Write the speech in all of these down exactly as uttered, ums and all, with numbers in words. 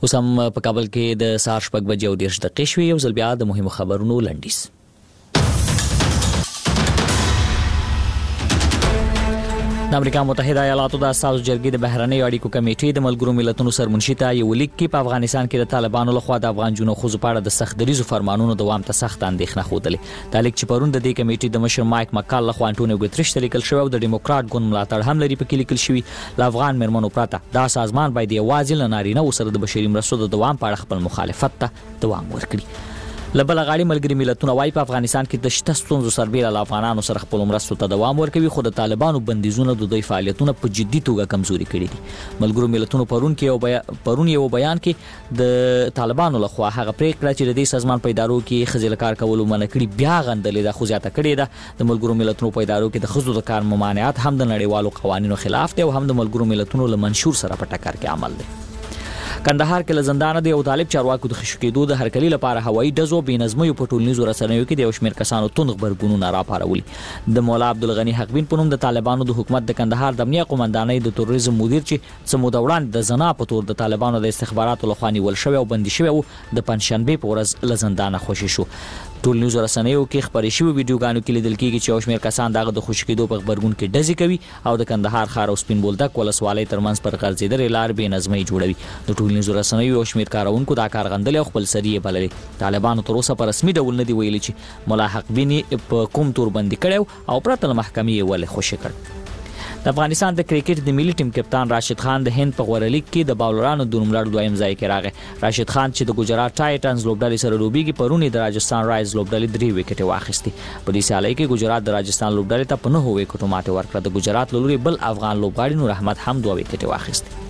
اوس هم په کابل کې د سهار شپږ بجې او دېرش دقیقې شوې. یو ځل بیا د مهمو خبرونو لنډیز. د امریکا متحده ایالاتو د اساسو جرګې د بهرنیو اړیکو کمیټې د ملګرو ملتونو سرمنشي ته یو لیک کې په افغانستان کې د طالبانو لخوا د افغان جنو خوځو په اړه د سخت دریزو فرمانونو دوام ته سخت اندېښنه ښودلې. دا لیک چې پرون د دې کمیټې د مشر مایک مکال لخوا انټونیو ګوتریش ته لیکل شوی او د ډیموکرات ګوند ملاتړ هم لري پکې لیکل شوی، له افغان مېرمنو پرته دا سازمان باید یوازې له نارینه‌و سره د بشري مرستو د دوام په اړه خپل مخالفت ته دوام ورکړي. لبل غاړي ملګری ملتونه وايي په افغانستان کې د شته ستونزو سربېره له افغانانو سره خپل مرستو ته دوام ورکوي، خو د طالبانو بندیزونه د دوی فعالیتونه په جدي توګه کمزوري کړي دي. ملګرو ملتونو پرون کې یو بیا پرون یو بیان کې د طالبانو لخوا هغه پریکړه چې د دې سازمان په ادارو کې ښځې له کار کولو منع کړي بیا غندلې ده، خو زیاته کړې ده. د ملګرو ملتونو په ادارو کې د ښځو د کار ممانعت هم د نړیوالو قوانینو خلاف دی او هم د ملګرو ملتونو له منشور سره په ټکر کې عمل دی. کندهار کې لزندانه د یو طالب چارواکو د خښ کېدو د هرکلي لپاره هوایي ډزو بېنظمیو په ټولنیزو رسنیو کې د یو شمېر کسانو توند غبرګونونه راپارولي. د مولا عبدالغني حقبین په نوم د طالبانو د حکومت د کندهار د امنیه قومندانۍ د تروریزم مدیر چې څه موده وړاندې د زنا په تور د طالبانو د استخباراتو لخوا نیول شوی او بندي شوی و، د پنجشنبې په ورځ لزندانه خوشي شو. ټولنیزو رسنیو کې خبرې شوې ویډیوګانو کې لیدل کېږي چې یو شمېر کسان دغه د خوشي کېدو په غبرګون کې ډزې کوي او د کندهار ښار او سپین بولدک ولسوالۍ ترمنځ پر غځېدلې لار بېنظمۍ جوړوي. د ټولنیزو رسنیو یو شمېر کارونکو دا کار غندلې او خپل سري یې بللې. طالبانو تر اوسه په رسمي ډول نه دي ویلي چې مولا حقبین په کوم تور بندي کړی او پرته له محکمې یې ولې خوشي کړ. د افغانستان د کرکټ د ملي ټیم کپتان راشد خان د هند په غوره لیګ کې د باولرانو د نوملړ دویم ځای کې راغی. راشد خان چې د ګجرات ټایټنز لوبډلې سره لوبېږي پرون د راجستان رایز لوبډلې درې وکټې واخیستې. په دې سیالۍ کې ګجرات د راجستان لوبډلې ته په نهو وکټو ماتې ورکړه. د ګجرات له لوري بل افغان لوبغاړي نور احمد هم دوه وکټې واخیستې.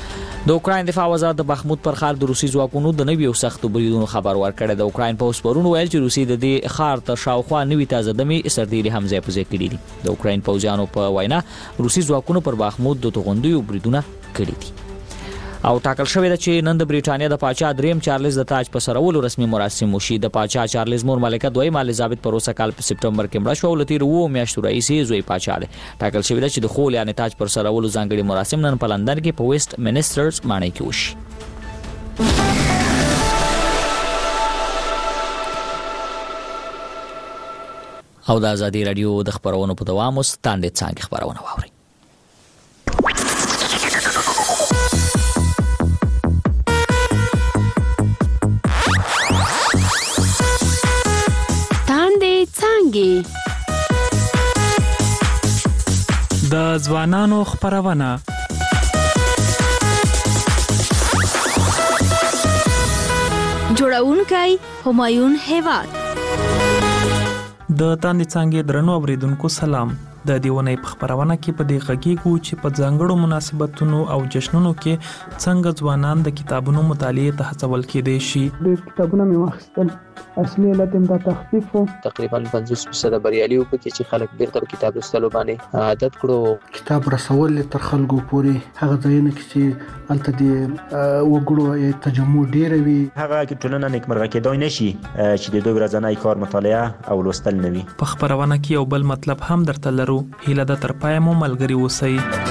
د اوکراین دفاع وزارت د بخمود پر ښار د روسي ځواکونو د نویو سختو بریدونو خبر ورکړی. د اوکراین پوځ پرون ویل چې روسي د دې ښار تر شاوخوا نوي تازه دمې سرتیري هم ځای په ځای کړي دي. د اوکراین پوځیانو په وینا روسي ځواکونو پر بخمود د توغندیو بریدونه کړي دي. او ټاکل شوې ده چې نن د بریټانیا د پاچا دریم چارلز د تاج په سرولو رسمي مراسم وشي. د پاچا چارلز مور ملکه دویمه الیزابت په روسه کال په سپټمبر کې مړه شوه او له تېرو اوو میاشتو راهیسې زوی پاچا دی. ټاکل شوې ده چې د خول یعنې تاج پر سرولو ځانګړي مراسم نن په لندن کې په ویسټ منسټرز ماڼۍ کې وشي. او د ازادي راډیو د خبرونو په دوام اوس تاندې څانګې خبرونه واورئ. د ځوانانو خبرونه جوړونکی همایون هیواد. د تاندې څانګې درنو اوریدونکو سلام. د دیونې په خبرونه کې په دې غږیږو چې په ځانګړو مناسبتونو او جشنونو کې څنګه ځوانان د کتابونو مطالعې ته هڅول کېدای شي. ډېر کتابونه مې واخیستل. اصلي علت هم دا تخفیف و. تقریبا پنځوس فیصده بریالي وو پکې چې خلک بیرته کتاب لوستلو باندې عادت کړو. کتاب رسول تر خلکو پورې هغه ځایونه کې چې هلته د وګړو تجمع ډېره وي هغه کې ټولنه نیکمرغه کېدای نشي چې د دوی ورځنی کار مطالعه او لوستل نه وي. په خبرونه کې یو بل مطلب هم درته لرو. هیله ده تر پایه مو ملګري اوسئ.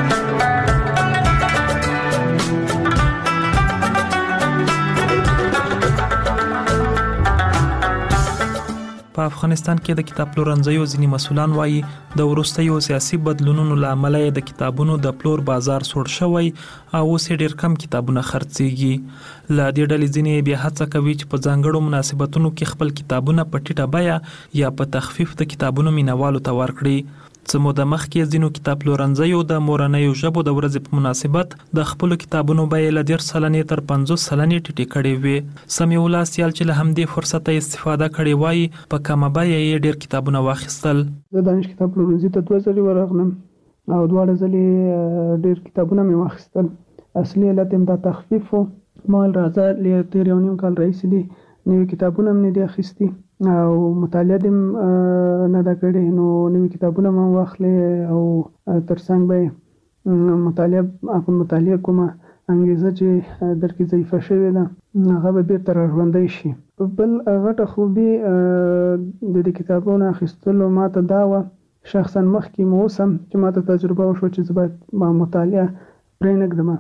په افغانستان کې د کتاب پلورنځیو ځینې مسؤلان وایي د وروستیو سیاسي بدلونونو له امله د کتابونو د پلور بازار سوړ شوی او اوس ډېر کم کتابونه خرڅېږي. له دې ډلې ځینې بیا هڅه کوي چې په ځانګړو مناسبتونو کې خپل کتابونه په ټیټه بیه یا په تخفیف د کتابونو مینوالو ته ورکړي. څه موده مخکې ځینو کتاب پلورنځیو د مورنیو ژبو د ورځې په مناسبت د خپلو کتابونو بیې له دېرش سلنې تر پنځوس سلنې ټیټې کړې وې. سمیع الله سیال چې له همدې فرصته استفاده کړې وایي په کمه بیه یې ډېر کتابونه واخیستل. زه دانش کتاب پلورنځي ته دوه ځلې ورغلم او دواړه ځلې ډېر کتابونه مې واخیستل. اصلي علت هم دا تخفیف و. ما راځه له تېر یو نیم کال راهیسې دي نوي کتابونه هم نه دي اخیستي او مطالعه دې نه ده کړې نو نوي کتابونه مې واخلې او ترڅنګ به مطالعه په مطالعه کومه انګیزه چې درکې ضعیفه شوې ده هغه به بېرته راژوندی شي. بل غټه خوبي د دې کتابونو اخیستلو ما ته دا وه شخصا مخکې مو اوس هم چې ما ته تجربه وشوه چې زه باید مطالعه پرېنږدم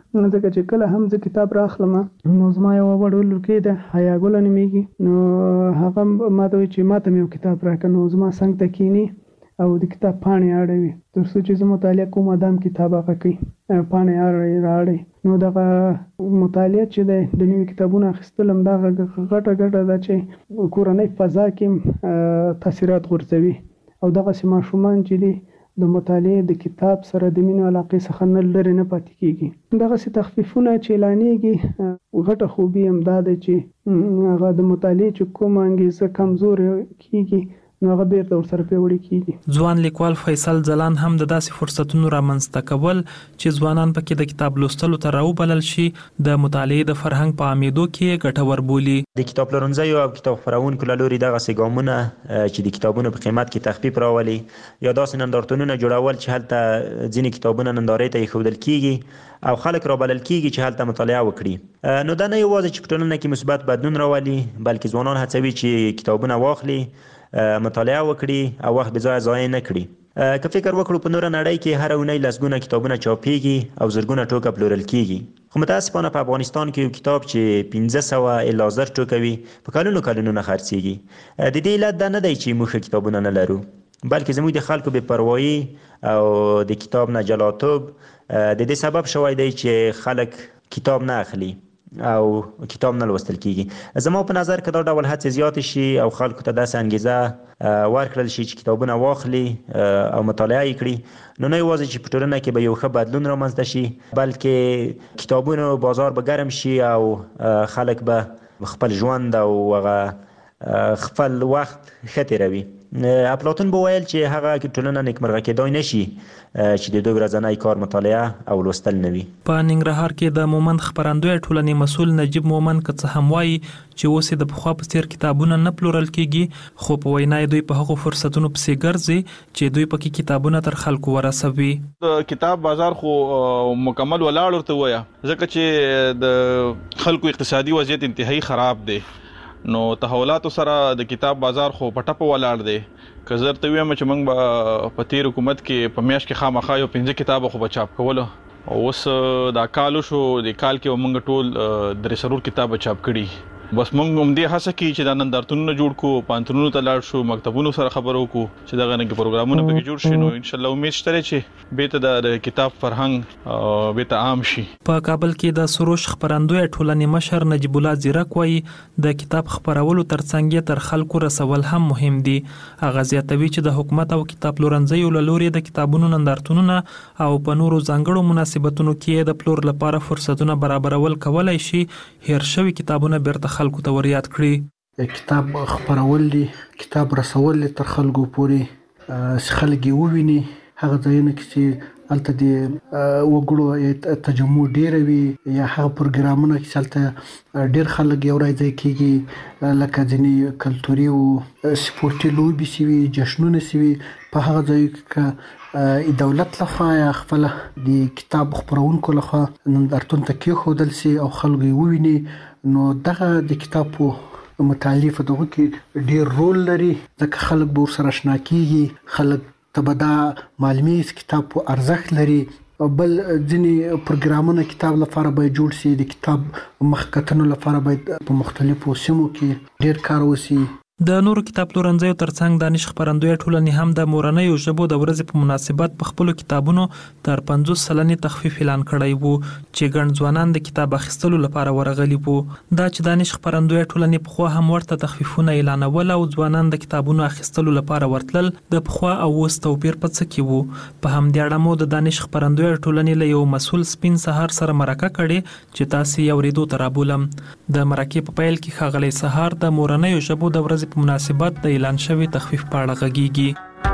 ځکه چې کله هم زه کتاب راخلم نو زما یو وړول کې د حیا ګل نومېږي، نو هغه ما ته وایي چې ما ته یو کتاب راکړه، نو زما څنګ ته کینی او د کتاب پاڼې اړوي تر څو چې زه مطالعه کوم ادم کتاب هغه کوي پاڼې اړوي راړي. نو دغه مطالعه چې د د نوي کتابونو اخیستل هم دغه غټه غټه ده چې کورنۍ فضا کې تاثیرات غورځوي او دغسې ماشومان چې دي د مطالعې د کتاب سره د مینې علاقې څخه نه لرې نه پاتې کېږي. دغسې تخفیفونه چې اعلانېږي غټه خوبي هم دا ده چې هغه د مطالعې چې کومه انګیزه کمزورې کېږي نو هغه بیرته ورسره پیاوړي کېږي. ځوان لیکوال فیصل ځلان هم د داسې فرصتونو رامنځته کول چې ځوانان پکې د کتاب لوستلو ته راوبلل شي د مطالعې د فرهنګ په عامېدو کې ګټور بولي. د کتاب پلورنځیو او کتاب خپرونکو له لوري دغسې ګامونه چې د کتابونو په قیمت کې تخفیف راولي یا داسې نندارتونونه جوړول چې هلته ځینې کتابونه نندارې ته ایښودل کېږي او خلک رابلل کېږي چې هلته مطالعه وکړي، نو دا نه یوازې چې په ټولنه کې مثبت بدلون راولي بلکې ځوانان هڅوي چې کتابونه واخلي، مطالعه وکړي او وخت به ځای ضایع نه کړي. که فکر وکړو په نوره نړۍ کې هر اونۍ لسګونه کتابونه چاپېږي او زرګونه ټوکه پلورل کېږي، خو متاسفانه په افغانستان کې یو کتاب چې پنځه سوه الا زر ټوکه وي په کلونو کلونو نه خرڅېږي. د دې علت دا نه دی چې موږ ښه کتابونه نه لرو بلکې زموږ د خلکو بې پروایي او د کتاب نه جلاتوب د دې سبب شوی دی چې خلک کتاب نه اخلي او کتاب نه لوستل کېږي. زما په نظر که دا ډول هڅې زیاتې شي او خلکو ته داسې انګیزه ورکړل شي چې کتابونه واخلي او مطالعه یې کړي، نو نه یوازې چې په ټولنه کې به یو ښه بدلون رامنځته شي بلکې کتابونو بازار به ګرم شي او خلک به خپل ژوند او هغه خپل وخت ښه تېروي. افلاطون به ویل چې هغه ټولنه نیکمرغه کېدای نشي چې د دوی ورځنی کار مطالعه او لوستل نه وي. په ننګرهار کې د مومند خپرندوی ټولنې مسؤل نجیب مومند که څه هم وایي چې اوس د پخوا په څېر کتابونه نه پلورل کېږي، خو په وینا دوی په هغو فرصتونو پسې ګرځي چې دوی پکې کتابونه تر خلکو ورسوي. د کتاب بازار خو مکمل ولاړ ورته وایه ځکه چې د خلکو اقتصادي وضعیت انتهایی خراب دی، نو تحولاتو سره د کتاب بازار خو په ټپه ولاړ دی. که زه درته ووایم چې موږ به په تېر حکومت کې په میاشت کې خامخا یو پنځه کتابه خو به چاپ کولو، اوس دا کال وشو د کال کې به موږ ټول درې څلور کتابه چاپ کړي. بس موږ هم دې هڅه کوي چې دا نندارتونونه جوړ کړو، پوهنتونونو ته لاړ شو، مکتبونو سره خبرې وکړو چې دغه رنګه پروګرامونه پکې جوړ شي، نو انشاءالله امید شته چې بیرته د کتاب فرهنګ بیرته عام شي. په کابل کې د سروش خپرندوی ټولنې مشر نجیب الله زیرک وایي د کتاب خپرولو ترڅنګ تر خلکو رسول هم مهم دي. هغه زیاتوي چې د حکومت او کتاب پلورنځیو له لوري د کتابونو نندارتونونه او په نورو ځانګړو مناسبتونو کې د پلور لپاره فرصتونه برابرول کولای شي هیر شوي کتابونه بیرته خلکو ته ور یاد کړي. کتاب خپرول دي، کتاب رسول دي تر خلکو پورې چې خلک یې وویني، هغه ځایونه کې چې هلته د وګړو تجمع ډېره وي یا هغه پروګرامونه چې هلته ډېر خلک یو ځای کېږي، لکه ځینې کلتوري او سپورټي لوبې شوي، جشنونه شوي، په هغه ځایو کې دولت لخوا یا خپل د کتاب خپرونکو لخوا نندارتون ته کېښودل شي او خلکو یې وویني، نو دغه د کتاب په مطالعې په دغه کې ډېر رول لري ځکه خلک به ورسره اشنا کېږي، خلک ته به دا معلومېږي چې کتاب په ارزښت لري. بل ځینې پروګرامونه کتاب لپاره باید جوړ شي، د کتاب مخکتنو لپاره باید په مختلفو سیمو کې ډېر کار وشي. د نورو کتاب پلورنځیو ترڅنګ دانش خپرندوی ټولنې هم د مورنیو ژبو د ورځې په مناسبت په خپلو کتابونو تر پنځوس سلنې تخفیف اعلان کړی وو چې ګڼ ځوانان د کتاب اخیستلو لپاره ورغلي وو. دا چې دانش خپرندوی ټولنې پخوا هم ورته تخفیفونه اعلانول او ځوانان د کتابونو اخیستلو لپاره ورتلل، د پخوا او اوس توپیر په څه کې وو؟ په همدې اړه مو د دانش خپرندوی ټولنې له یو مسؤل سپین سهار سره مرکه کړې چې تاسې یې اورېدو ته رابولم. د مرکې په پیل کې ښاغلی سهار د مورنیو ژبو د ورځې په مناسبت د اعلان شوي تخفیف په اړه غږیږي.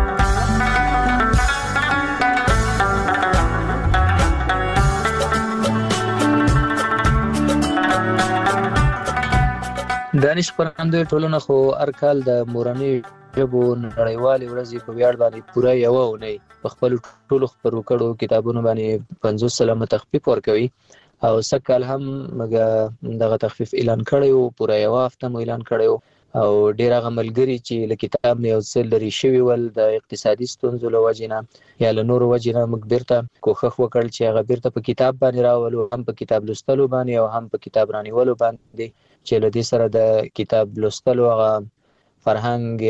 دانش خپرندوی ټولنه خو هر کال د مورنیو ژبو نړیوالې ورځې په ویاړ باندې پوره یوه اونۍ په خپلو ټولو خپرو کړو کتابونو باندې پنځوس سلنه تخفیف ورکوي او سږ کال هم موږ دغه تخفیف اعلان کړی و، پوره یوه هفته مو اعلان کړی و او ډیر هغه ملګري چې له کتاب نه یو څه لري شوي ول د اقتصادي ستونزو له وجې نه یا له نورو وجې نه موږ بیرته کوښښ وکړ چې هغه بیرته په کتاب باندې راولو، هم په کتاب لوستلو باندې او هم په کتاب رانیولو باندې، چې له دې سره د کتاب لوستلو هغه فرهنګ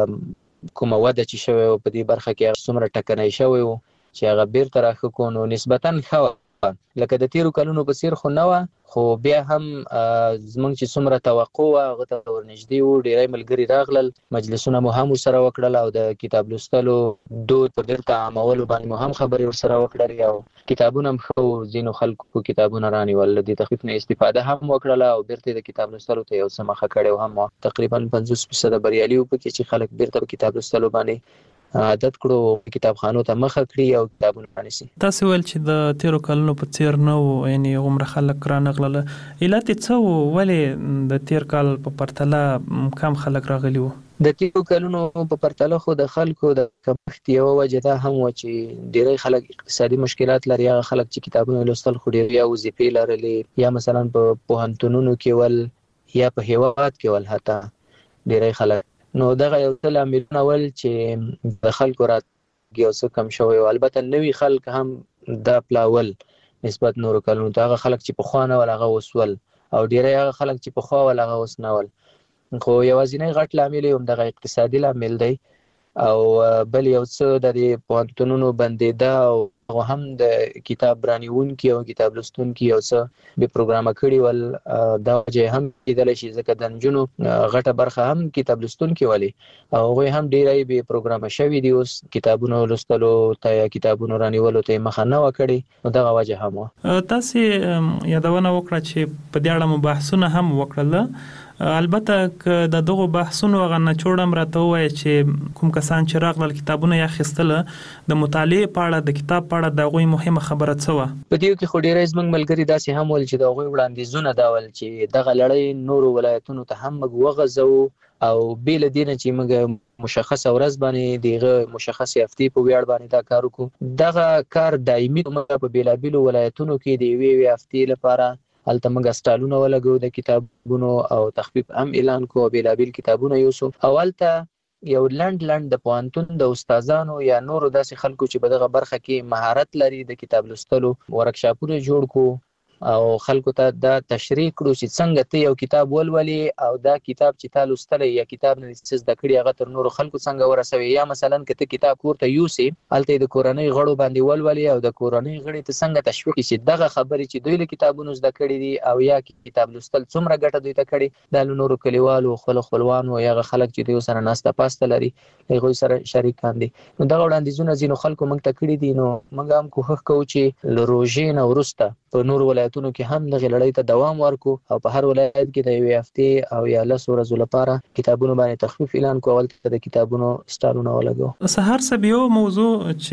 یا کومه وده چې شوی و په دې برخه کې هغه څومره ټکنی شوی و چې هغه بیرته راښه کړو، نو نسبتا ښه وه. لکه د تیرو کلونو په څیر خو نه وه، خو بیا هم زموږ چې څومره توقع وه هغه ته ورنږدې وو. ډېری ملګري راغلل، مجلسونه مو هم ورسره وکړل او د کتاب لوستلو دود په بیرته عامولو باندې مو هم خبرې ورسره وکړلې او کتابونه هم ښه وو. ځینو خلکو کتابونه رانیول، د دې تخفیف نه استفاده هم وکړله او بیرته د کتاب لوستلو ته یو څه مخه کړې هم وه. تقریبا پنځوس فیصده بریالي وو پکې چې خلک بیرته په کتاب لوستلو باندې عادت کړو، کتابخانو ته مخه کړي او کتابونه رانیسي. تاسو ویل چې د تیرو کلونو په څیر نه وو، یعنی عمر خلک رانغلل. علت څه وو؟ ولې د تیر کال په پرتله کم خلک راغلي وو؟ د تیرو کلونو په پرتله خو د خلکو د کمښت یوه وجه دا هم وه چې ډېری خلک اقتصادي مشکلات لري. هغه خلک چې کتابونه لوستل خو ډېر یا وظیفې لرلې یا مثلا په پوهنتونونو کې ول یا په هیواد کې ول، حتی ډېری خلک. نو دغه یو څه لاملونه ول چې د خلکو راتګ یو څه کم شوی و. البته نوي خلک هم دا پلاول نسبت نورو کلونو ته. هغه خلک چې پخوا نه ول هغه اوس ول، او ډېری هغه خلک چې پخوا ول هغه اوس نه ول. خو یوازینی غټ لامل یې همدغه اقتصادي لامل دی، او بل یو څه د دې پوهنتونونو بندېده او هغه هم د کتاب رانیونکي او کتاب لوستونکي یو څه بې پروګرامه کړي ول. دا وجه هم کېدلی شي ځکه د نجونو غټه برخه هم کتاب لوستونکي ولې او هغوی هم ډېری بې پروګرامه شوي دي. اوس کتابونو لوستلو ته یا کتابونو رانیولو ته یې مخه نه وه کړې، نو دغه وجه هم وه. تاسې یادونه وکړه چې په دې اړه مو بحثونه هم وکړل. البته که د دغو بحثونو هغه نچوړ هم راته ووایه چې کوم کسان چې راغلل کتابونه یې اخیستله، د مطالعې په اړه د کتاب په اړه د هغوی مهمه خبره څه وه؟ په دې کې خو ډېری زموږ ملګري داسې هم ول چې د هغوی وړاندیزونه دا ول چې دغه لړۍ نورو ولایتونو ته هم موږ وغځوو او بې له دې نه چې موږ مشخصه ورځ باندې دغه مشخصې هفتې په ویاړ باندې دا کار وکړو. دغه کار دایمي موږ په بېلابېلو ولایتونو کې د یوې یوې هفتې لپاره هلته موږ سټالونه ولګو د کتابونو او تخفیف هم اعلان کو، بېلابېل کتابونه یوسو او هلته یو لنډ لنډ د پوهنتون د استادانو یا نورو داسې خلکو چې په دغه برخه کې مهارت لري د کتاب لوستلو ورکشاپونه جوړ کو او خلکو ته دا تشریح کړو چې څنګه ته یو کتاب ولولې او دا کتاب چې تا لوستلی یا کتاب نه څه زده کړي هغه تر نورو خلکو څنګه ورسوي. یا مثلا که ته کتاب کور ته یوسې هلته یې د کورنۍ غړو باندې ولولې او د کورنۍ غړي ته څنګه تشویق کړي چې دغه خبرې چې دوی له کتابونو زده کړي دي او یا کتاب لوستل څومره ګټه دوی ته کړي، دا له نورو کلیوالو خپلو خپلوانو یا هغه خلک چې دوی سره ناسته پاسته لري هغوی سره شریکان دي. نو دغه وړاندیزونه ځینو خلکو موږ ته کړي دي. نو موږ هم کوښښ کوو چې له روژې نه وروسته په نورو ولایتونو کې هم دغه لړۍ ته دوام ورکو او په هر ولایت کې د یوې هفتې او یا لسو ورځو لپاره کتابونو باندې تخفیف اعلان کو، هلته د کتابونو سټالونه ولګو. سهار صاحب، یو موضوع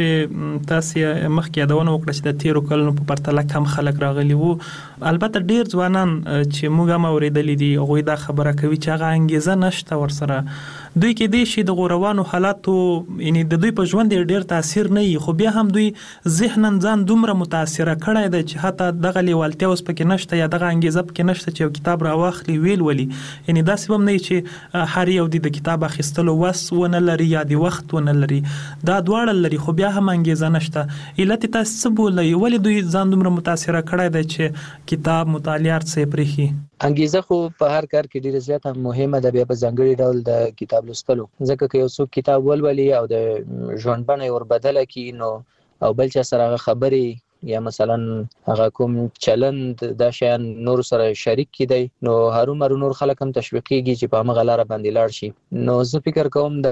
چې تاسې مخکې یادونه وکړه چې د تیرو کلونو په پرتله کم خلک راغلي وو، البته ډېر ځوانان چې موږ هم اورېدلي دي هغوی دا خبره کوي چې هغه انګېزه نشته ورسره. دوی کې دی شي د روانو حالاتو، یعنی د دوی په ژوند ډېر تاثیر نه وي، خو بیا هم دوی ذهناً ځان دومره متاثره کړی دی چې حتی دغه لیوالتیا اوس پکې نشته یا دغه انګېزه پکې نشته چې یو کتاب راواخلي ویل ولي. یعنی داسې هم نه وي چې هر یو د کتاب اخیستلو وس ونه لري یا د وخت ونه لري، دا دواړه لري خو بیا هم انګېزه نشته. علت یې تاسې څه بولئ؟ ولې دوی ځان دومره متاثره کړی دی چې کتاب مطالعه هر څه یې پرېښي؟ انګیزه خو په هر کار کې ډیره زیاته مهمه ده، بیا په ځانګړي ډول د کتاب لوستلو. ځکه که یو څوک کتاب ولولي او د ژوند بڼه یې وربدله کړي نو او بل چا سره هغه خبرې یا مثلا هغه کوم چلند دا شیان نور سره شریک کیدی نو هرومرو نور خلک هم تشویقيږي چې په هغه لار باندې لاړ شي. نو زه فکر کوم د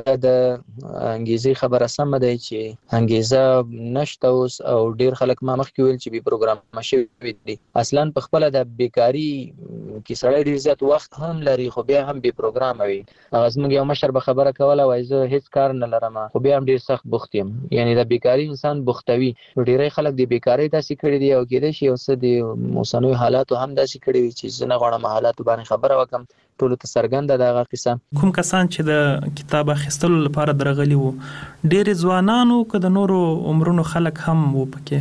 انګیزې خبره سم ده چې انګیزه نشته اوس او ډیر خلک ما مخکې ویل چې به پروګرام شوی دي. اصلا په خپل د بیکاری کې سړی ډیر زیات وخت هم لري خو بیا هم به پروګرام وي. هغه زموږ یو مشر به خبره کوله وای زه هیڅ کار نه لرم خو بیا هم ډیر سخت بوخت یم. یعنی د بیکاری انسان بوختوي. ډیری خلک د بیکاری داسې کړي دي او کېدای شي اوس د موسنوي حالاتو هم داسې کړي وي چې زه نه غواړم حالاتو باندې خبره وکم. ټولو ته څرګنده ده هغه قصه. کوم کسان چې د کتاب اخیستلو لپاره درغلي وو ډېر ځوانانو که د نورو عمرونو خلک هم وو پکې؟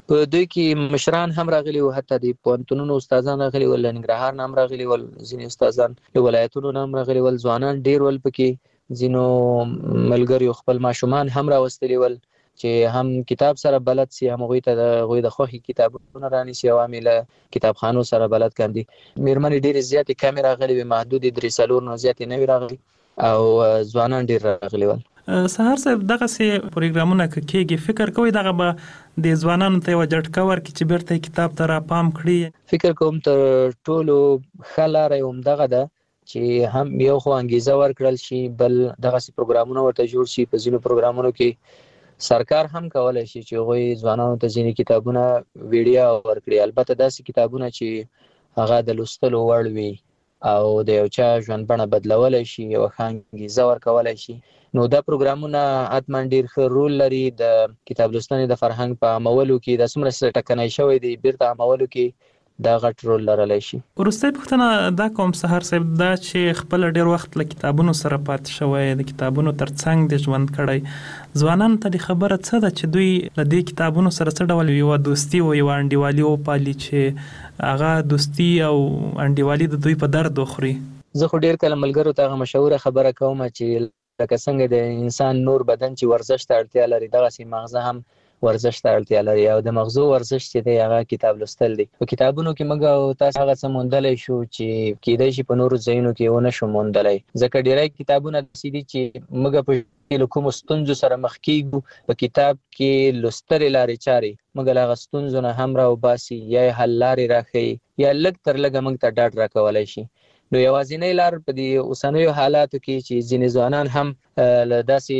په دوی کې مشران هم راغلي وو، حتی د پوهنتونونو استادان راغلي ول، ننګرهار نه هم راغلي ول، ځینې استادان له ولایتونو نه هم راغلي ول، ځوانان ډیر ول پکې، ځینو ملګریو خپل ماشومان هم راوستلي ول چې هم کتاب سره بلد سي، هم هغوی ته د هغوی د خوښې کتابونه رانیسي او هم یې له کتابخانو سره بلد کاندي. میرمنې ډېرې زیاتې کمې راغلي وې، محدودې درې څلور نه زیاتې نه وې راغلي او ځوانان ډېر راغلي ول. سهار صاحب دغسې پروګرامونه که کېږي فکر کوئ دغه به د ځوانانو ته یوه جټکه ورکړي چې بیرته کتاب ته راپام کړي؟ فکر کوم تر ټولو ښه لاره یې همدغه ده چې هم یو خو انګیزه ورکړل شي، بل دغسې پروګرامونه ورته جوړ شي. په ځینو پروګرامونو کې سرکار هم کولی شي چې هغوی ځوانانو ته ځینې کتابونه ویډیا ورکړي، البته داسې کتابونه چې هغه د لوستلو وړ وي او د یو چا ژوند بڼه بدلولی شي، یوه ښه انګیزه ورکولی شي. نو دا پروګرامونه حتما ډیر ښه رول لري د کتاب لوستنې د فرهنګ په عامولو کې. دا څومره ټکنی شوی دی بیرته عامولو کې دا غټ رول لرلی شي. وروستۍ پوښتنه دا کوم سهار صاحب، دا چې خپله ډیر وخت له کتابونو سره پاتې شوی، د کتابونو تر څنګ د ژوند کړی، ځوانانو ته د خبره څه ده چې دوی له دې کتابونو سره څه ډول یوه دوستي او یوه انډیوالي وپالي چې هغه دوستي او انډیوالي د دوی په درد وخوري؟ زه خو ډیر کله ملګرو ته هغه مشهوره خبره کوم چې لکه څنګه د انسان نور بدن چې ورزش ته اړتیا لري، دغسې مغزه هم ورزش ته اړتیا لري او د مغزو ورزش چې دی هغه کتاب لوستل دی. په کتابونو کې موږ او تاسو هغه څه موندلی شو چې کیدای شي په نورو ځایونو کې ونه شو موندلی، ځکه ډیری کتابونه داسې دي چې موږ په له کومو ستونزو سره مخ کیږو، په کتاب کې لوستلې لارې چارې موږ له هغه ستونزو نه هم راوباسي، یا یې حل لارې راښیي، یا لږ تر لږه موږ ته ډاډ راکولی شي. نو یوازینۍ لار په دې اوسنیو حالاتو کې چې ځینې ځوانان هم له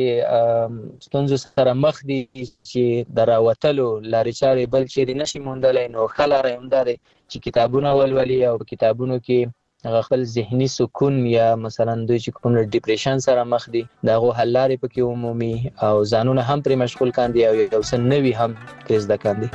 داسې ستونزو سره مخ دي چې د راوتلو لارې چارې بل چیرې نشي موندلی، نو ښه لاره یې همدا دی چې کتابونه ولولي او په کتابونو کې هغه خپل ذهني سکون یا مثلا دوی چې کوم ډیپریشن سره مخ دي د هغو حل لارې پکې ومومي او ځانونه هم پرې مشغول کاندي او یو څه نوي هم ترې زده کاندي.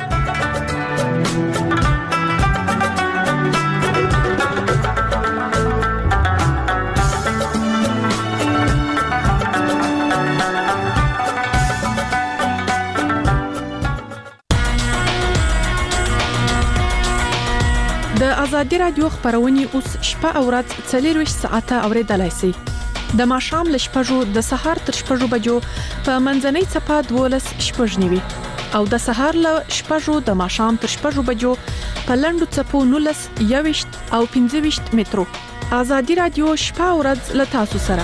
د ازادي رادیو خبرونه اوس شپه او ورځ څلور ساعته اوریدلای شئ. د ماښام ل شپږو د سهار تر شپږو بجو په منځنۍ صفه دولس شپږ نیوي او د سهار ل شپږو د ماښام تر شپږو بجو په لندو صفو نولس یويشت او پنځه ویشت مترو. ازادي رادیو شپه او ورځ ل تاسو سره.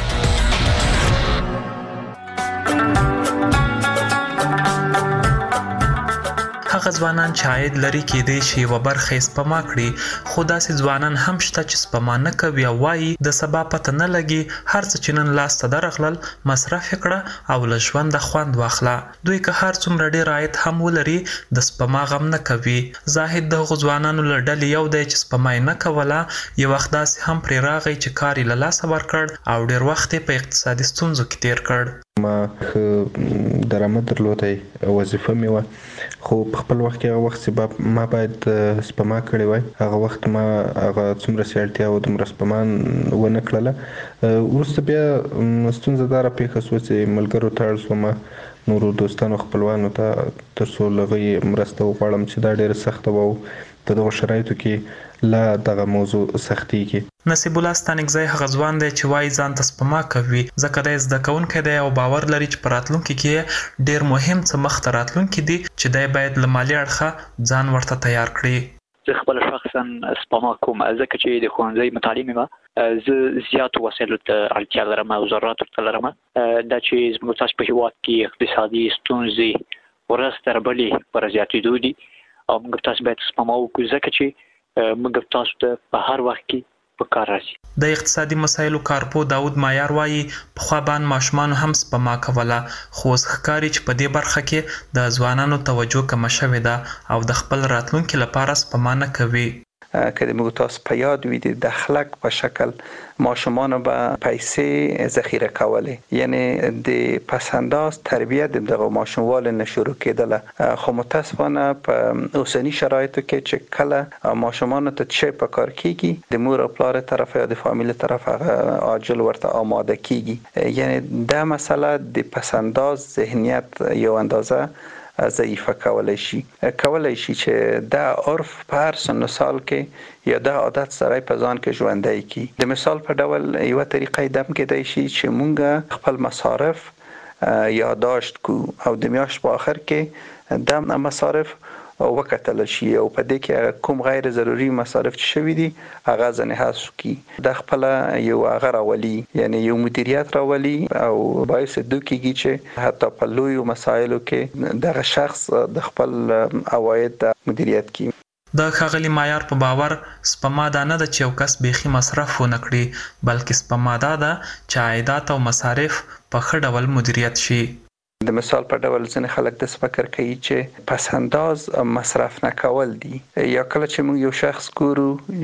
هغه ځوانان چې عاید لري کېدای شي یوه برخه یې سپما کړي، خو داسې ځوانان هم شته چې سپما نه کوي او وایي د سبا پته نه لګي، هر څه چې نن لاس ته درغلل مصرف یې کړه او له ژونده خوند واخله. دوی که هر څومره ډېر عاید هم ولري د سپما غم نه کوي. زاهد د هغو ځوانانو له ډلې یو دی چې سپما یې نه کوله، یو وخت داسې هم پرې راغی چې کار یې له لاسه ورکړ او ډېر وخت یې په اقتصادي ستونزو کې تیر کړ. ما درآمد درلودی، وظیفه مې وه، خو په خپل وخت کې هغه وخت چې ما باید سپما کړې وای، هغه وخت ما هغه څومره چې اړتیا وه دومره سپما ونه کړله. وروسته بیا ستونزه دا راپېښه شوه چې ملګرو ته اړ شوم، نورو دوستانو خپلوانو ته، تر څو له هغوی مرسته وغواړم چې دا ډېره سخته وه او په دغو شرایطو کې لا دغه موضوع سختېږي. نصیب الله ستانکزی هغه ځوان دی چې وایي ځان ته سپما کوي، ځکه دی زده کوونکی دی او باور لري چې په راتلونکي کې ډېر مهم څه مخته راتلونکي دي چې دی باید له مالي اړخه ځان ورته تیار کړي. زه خپل شخصا سپما کوم، ځکه چې د ښوونځي مطالعې مې زه زیاتو وسایلو ته اړتیا لرم او ضروراتو ته لرم. دا چې زموږ تاسو په هېواد کې اقتصادي ستونزې ورځ تر بلې پر زیاتېدو دي او موږ تاسو باید سپما وکړو، ځکه چې موږ تاسو ته په هر وخت کې په کار راځي. د اقتصادي مسایلو کارپو داود مایار وایي پخوا باندې ماشومانو هم سپما کوله، خو اوس ښکاري چې په دې برخه کې د ځوانانو توجه کمه شوې ده او د خپل راتلونکي لپاره سپما نه کوي. که د موږ تاسو په یاد وي د دخلک په شکل ماشومانو به پیسې ذخیره کولې، یعنی د پسنداز تربیت دغه ماشوموال نه شروع کېدله، خو متاسفانه په اوسنی شرایطو کې چې کله ماشومانو ته څه په کار کیږي د مور او پلار طرف یا د فامیل طرف هغه عاجل ورته آماده کیږي. یعنی دا مسله د پسنداز ذهنیت یو اندازه ضعیفه کولای شي کولای شي چې دا عرف په هر سن سال کې یا دا عادت سره په ځان کې ژوندۍ کی. د مثال په ډول یو طریقې دم کېدای شي چې مونږ خپل مصارف یادداشت کو او د میاشت په اخر کې د مصارف وکتل شي او په دې کې کوم غیر ضروري مصارف چې شوي دي هغه ځنه حذف کی. د خپل یو هغه راولي یعنی یو مدیریت راولي او باعث د کېږي چې حتی په لوی مسایلو کې دغه شخص د خپل عواید مدیریت کوي. د ښاغلي معیار په باور سپما دا نه ده چې یو کس بیخي مصرف ونه کړي، بلکې سپما دا ده چې عایدات او مصارف په ښه ډول مدیریت شي. د مثال په ډول ځینې خلک د فکر کوي چې پس انداز مصرف نه کول دي، یا کله چې موږ یو شخص ګورو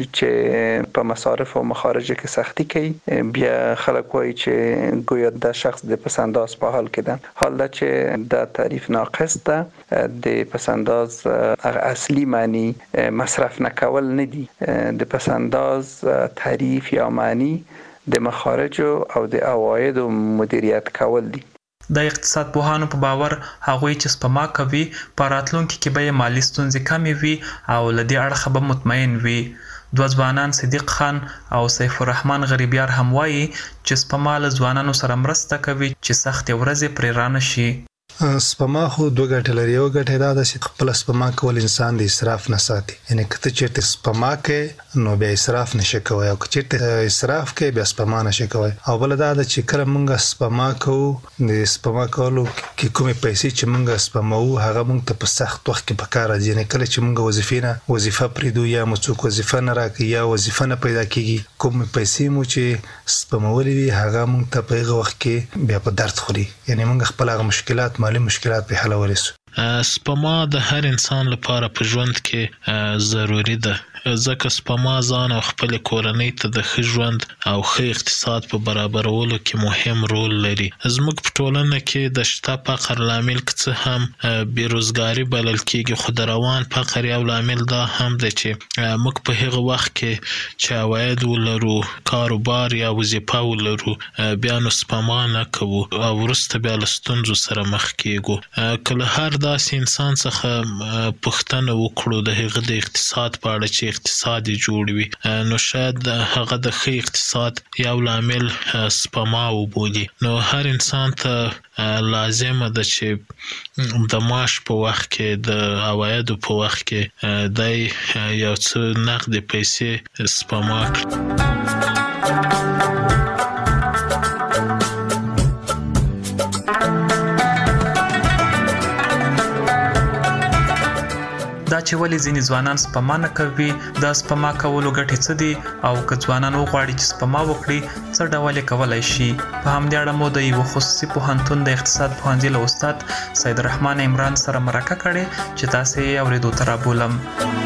چې په مصارف او مخارج کې سختی کوي بیا خلک وایي چې ګویا د شخص د پس انداز په حال کې ده، حال دا چې د تعریف ناقص ده. د پس انداز اصلي معنی مصرف نه کول نه دي، د پس انداز تعریف یا معنی د مخارج او د عواید مدیریت کول دي. د اقتصاد پوهانو په باور هغوی چې سپما کوي په راتلونکي کې به یې مالي ستونزې کمې وي او له دې اړخه به مطمئن وي. دوه ځوانان صدیق خان او سیف الرحمن غریبیار هم وایي چې سپما له ځوانانو سره مرسته کوي چې سختې ورځې پرې رانه شي. سپما خو دوه ګټې لري. یو ګټه دا ده چې خپل سپما کول انسان د اسراف نه ساتي، یعنی که ته چیرته سپما کوې نو بیا اسراف نشي کوی، او که چیرته اسراف کوې بیا سپما نشي کوی. او بل دا ده چې کله موږ سپما کوو د سپما کولو کې کومې پیسې چې موږ سپموو هغه موږ ته په سخت وخت کې په کار راځي. یعنی کله چې موږ وظیفې نه وظیفه پرېږدو یا مو څوک وظیفه نه راکوي یا وظیفه نه پیدا کېږي، کومې پیسې مو چې سپمولې وي هغه موږ ته په هغه وخت کې بیا په درد خوري، یعنی موږ خپل هغه مشکلات مالی مشکلات په حلولای شو. سپما د هر انسان لپاره په ژوند کې ضروری ده، ځکه سپما ځان او خپل کورنۍ ته د ښه ژوند او ښه اقتصاد په برابرولو کې مهم رول لري. زموږ په ټولنه کې د شته فقر لامل که څه هم بیروزګاري بلل کېږي، خو د روان فقر یو لامل دا هم دی چې موږ په هغه وخت کې چې عواید ولرو، کاروبار یا وظیفه ولرو، بیا نو سپما نه کوو او وروسته بیا له ستونزو سره مخ کېږو. که له هر داسې انسان څخه پوښتنه وکړو د هغه د اقتصاد په اړه چې اقتصاد یې جوړ وي، نو شاید هغه د ښه اقتصاد یو لامل سپما وبولي. نو هر انسان ته لازمه ده چې د معاش په وخت کې د عوایدو په وخت کې دی یو څه نقدې پیسې سپما کړي. دا چې ولې ځینې ځوانان سپما نه کوي، دا سپما کولو ګټې څه دي، او که ځوانان وغواړي چې سپما وکړي څه ډول یې کولی شي. په همدې اړه مو د یوه خصوصي پوهنتون د اقتصاد پوهنځي له استاد سید الرحمن عمران سره مرکه کړې چې تاسې یې اورېدو ته رابولم.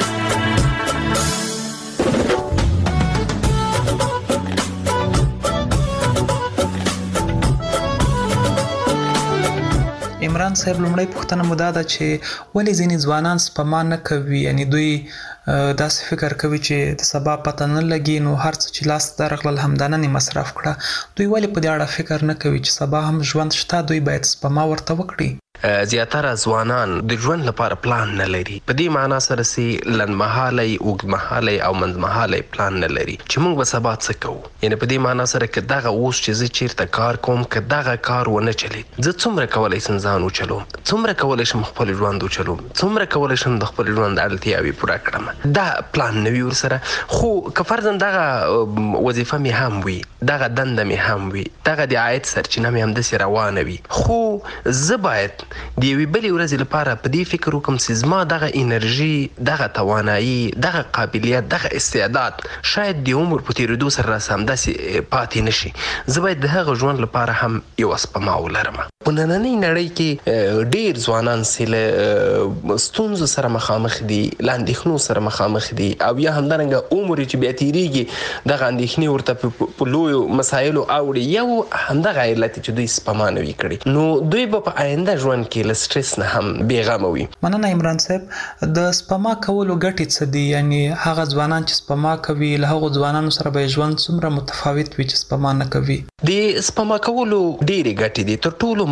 عمران صاحب، لومړی پوښتنه مو دا ده چې ولې ځینې ځوانان سپما نه کوي، یعنی دوی داسې فکر کوي چې د سبا پته نه لګي نو هر څه چې لاس ته درغلل همدا نن یې مصرف کړه. دوی ولې په دې اړه فکر نه کوي چې سبا هم ژوند شته، دوی باید سپما ورته وکړي؟ زیاتره ځوانان د ژوند لپاره پلان نه لري، په دې معنا سره چې لنډمهالی، اوږدمهالی او منځمهالی پلان نه لري چې موږ به سبا څه کوو. یعنې په دې معنا سره که دغه اوس چې زه چیرته کار کوم که دغه کار ونه چلید، زه څومره کولی شم ځان وچلوم، څومره کولی شم خپل ژوند وچلوم، څومره کولی شم د خپل ژوند اړتیاوې پوره کړم. دا پلان نه وي ورسره. خو که فرضاً دغه وظیفه مې هم وي، دغه دنده مې هم وي، دغه د عاید سرچینه مې همداسې روانه وي، خو زه باید د یوې بلې ورځې لپاره په دې فکر وکړم چې زما دغه انرژي، دغه توانایي، دغه قابلیت، دغه استعداد شاید د عمر په تېرېدو سره راسه همداسې پاتې نه شي. زه باید د هغه ژوند لپاره هم یوه سپما ولرم. په نننۍ نړۍ کې ډېر ځوانان چې له ستونزو سره مخامخ دي، له اندېښنو سره مخامخ دي، او یا همدارنګه عمر چې بیا تېرېږي دغه اندېښنې ورته په لویو مسایلو اوړي، یو همدغه علت چې دوی سپما نه وي کړې، نو دوی به په آینده ژوند کې له سټرس نه هم بېغمه وي. مننه عمران صاحب. د سپما کولو ګټې څه دي؟ یعنی هغه ځوانان چې سپما کوي له هغو ځوانانو سره به ژوند څومره متفاوت وي چې سپما نه کوي؟ د سپما کولو ډېرې ګټې دي. تر ټولو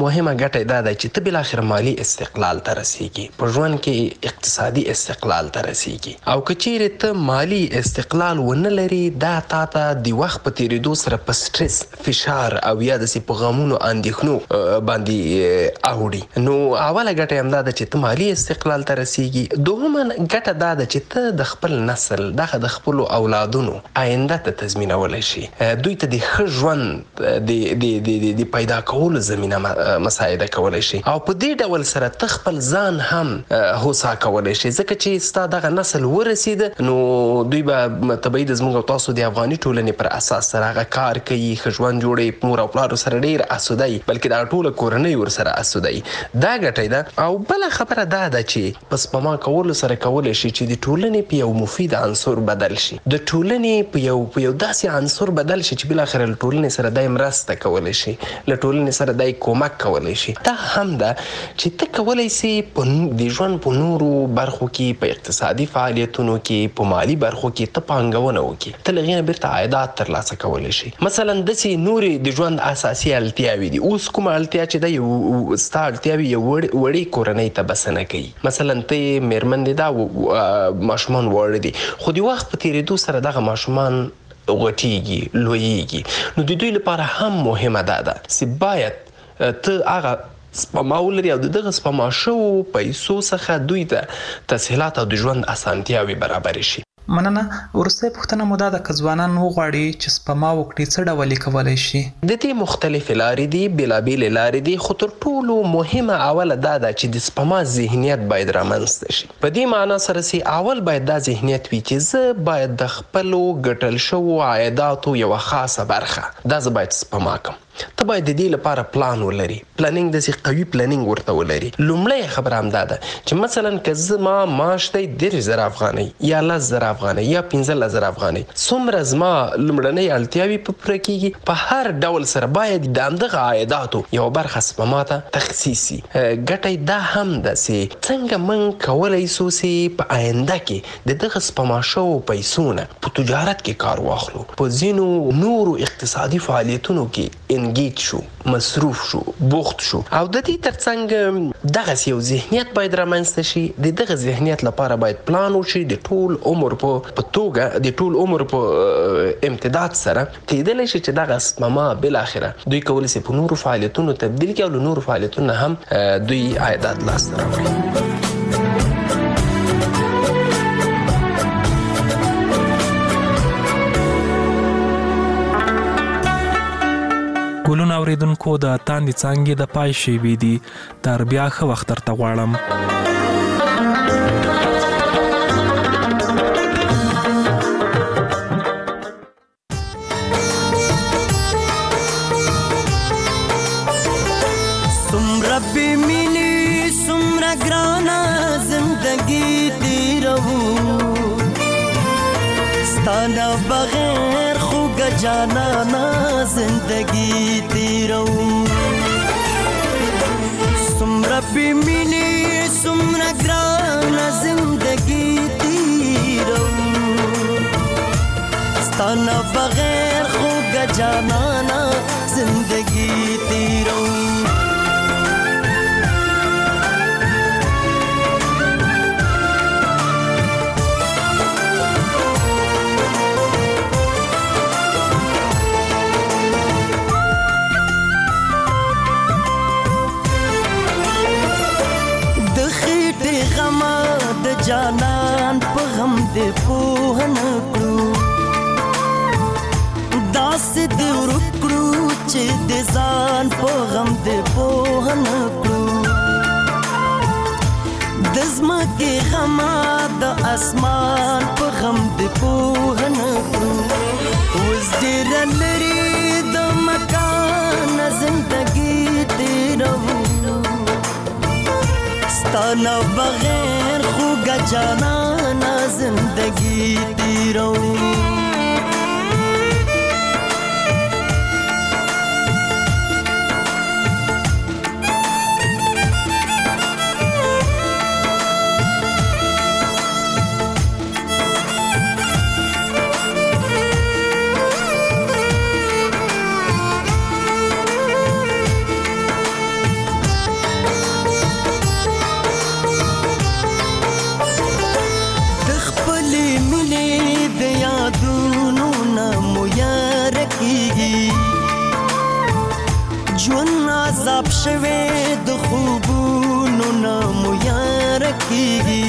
مهمه ګټه دا ده چې ته بل اخر مالی استقلال ته رسیږي، په ژوند کې اقتصادي استقلال ته رسیږي. او که چیرې ته مالی استقلال ونه لري دا تا ته د وخت په تیریدو سره په سټرس، فشار او یا داسې په غمونو اندېښنو باندې اوړي. نو اوله ګټه همدا ده چې ته مالی استقلال ته رسیږي. دوهمه ګټه دا ده چې ته د خپل نسل دغه د خپلو اولادونو آینده ته تضمینولی شي، دوی ته د ښه ژوند د پیدا کولو زمینه مساعده کولی شي. او په دې ډول سره ته خپل ځان هم هوسا کولی شي، ځکه چې ستا دغه نسل ورسېده نو دوی به طبیعي د زموږ او تاسو د افغاني ټولنې پر اساس سره هغه کار کوي، ښه ژوند جوړوي، مور او پلارو سره ډېر اسوده وي، بلکې دغه ټوله کورنۍ ورسره اسوده وي. دا ګټه ده. او بله خبره دا ده چې په سپما کولو سره کولی شي چې د ټولنې په یو مفید عنصر بدل شي، د ټولنې په یو په یو داسې عنصر بدل شي چې بالاخره له ټولنې سره دای مرسته کولی شي، له ټولنې سره دای کومک کولی شي. دا هم ده چې ته کولی سي د ژوند په نورو برخو کې، په اقتصادي فعالیتونو کې، په مالي برخو کې ته پانګونه وکړي، ته له هغې نه بیرته عایدات ترلاسه کولی شي. مثلا داسې نورې د ژوند اساسي اړتیاوې دي. اوس کومه اړتیا چې ده یو ستا اړتیاوې یو وړې کورنۍ ته بسنه کوي. مثلا ته یې مېرمن دې دا ماشومان واړه دي، خو د وخت په تېرېدو سره دغه ماشومان غټېږي، لویېږي. نو د دوی لپاره هم مهمه دا ده چې باید ته هغه سپما ولري او د دغه سپما شوو پیسو څخه دوی ته تسهیلات او د ژوند اسانتیاوې برابرې شي. مننه. وروستۍ پوښتنه مو دا ده که ځوانان وغواړي چې سپما وکړي څه ډول یې کولی شي؟ د دې مختلفې لارې دي، بېلابېلې لارې دي، خو تر ټولو مهمه اوله دا ده چې د سپما ذهنیت باید رامنځته شي. په دې معنا سره چې اول باید دا ذهنیت وي چې زه باید د خپلو ګټل شوو عایداتو یوه خاصه برخه دا زه باید سپما کړم. ته باید د دې لپاره پلان ولري، پلانینګ داسې قوي پلانینګ ورته ولري. لومړی خبره همدا ده چې مثلا که زما معاش دی دېرش زره افغانۍ یا لس زره افغانۍ یا پنځلس زره افغانۍ، څومره زما لومړنۍ اړتیاوې په پوره کېږي، په هر ډول سره باید د همدغه عایداتو یوه برخه سپما ته تخصیص شي. ګټه دا هم ده چې څنګه موږ کولی سو چې په آینده کې د دغه سپما شوو پیسو نه په تجارت کې کار واخلو، په ځینو نورو اقتصادي فعالیتونو کې انګیج شو، مصروف شو، بوخت شو. او د دې ترڅنګ دغسې یو ذهنیت باید رامنځته شي. د دغه ذهنیت لپاره باید پلان وشي، د ټول عمر په توګه، د ټول عمر په امتداد سره کېدلی شي چې دغه سپما بالاخره دوی کولی شي په نورو فعالیتونو تبدیل کړي او له نورو فعالیتونو هم دوی عایدات لاسته راوړي. ګلونه اوریدونکو د تاندې څانګې د پای شیبې دي، تر بیا ښه وخت درته غواړم. سمره بې مینې سمره ګرانه زندګي تېروو، ستا نه بغیر خوږه جانانه زندگی تیرو. سمره بی مینی سمره گرانه زندگی تیرو، ستانه بغیر خوږه جانانه زندگی تیرو. جانان په غم دې پوه نه کړو، داسې دې ورکړو چې د ځان په غم دې پوه نه کړو. د ځمکې غمه د اسمان په غم دې پوه نه کړو. اوس ډېره لرې د مکان زندګي تېروو، ستانه بغیر خوږه جانانه زندگی تیرو. شوه د خوبونو نامو یار کیږي